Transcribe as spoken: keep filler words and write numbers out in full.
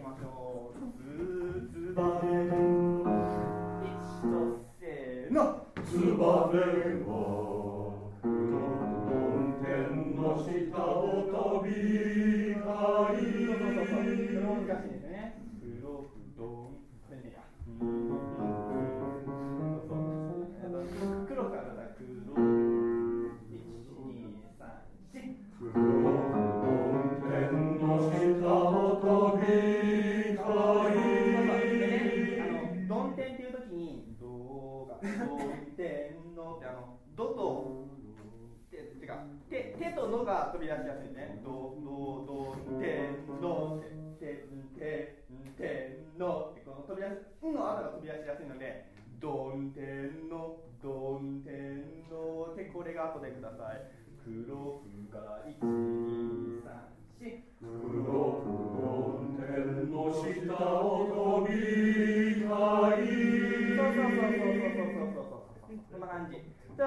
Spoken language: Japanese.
ましょう。つつばめ一とせーの。 つばめは黒く天の下を飛び交い。 そうそうそうそう。これ難しいですね。黒くどん、これねや。そうそう。黒からだ、黒。一、二、三、四。 黒く天の下を飛び交い。 でね、あの、どん天っていうときに、どが、どん天のって、あの、どと、て、てか、て、てとのが飛び出しやすいね。ど、ど、どん天のって、て、て、てんのって、この飛び出す、んの後が飛び出しやすいので、どん天の、どん天のって、これが後でください。黒くがいち、に、さん、よん。 黒く天の下を飛び交い。 そうそうそうそうそうそうそうそう。こんな感じ。